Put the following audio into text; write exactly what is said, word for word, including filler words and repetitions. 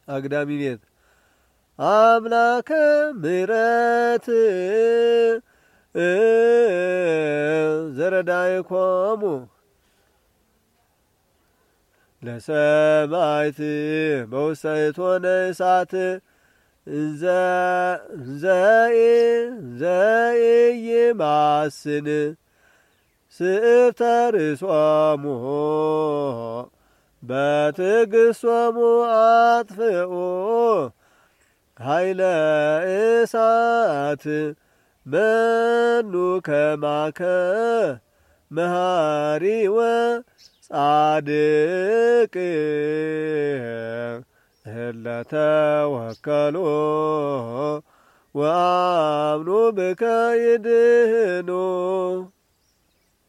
አግዳሚ ቤት አምላከ ምሕረት ዘረዳይኮሙ ለሰማዕት በውስተ እሳት ዘኢይማስን ስእርተ ርእሶሙ በትዕግሥቶሙ አጥፍኡ ኃይለ እሳት መኑ ከማከ መሃሪ ወጻድቅ እለ ተወከሉ ወአምኑ ብከ ይድህኑ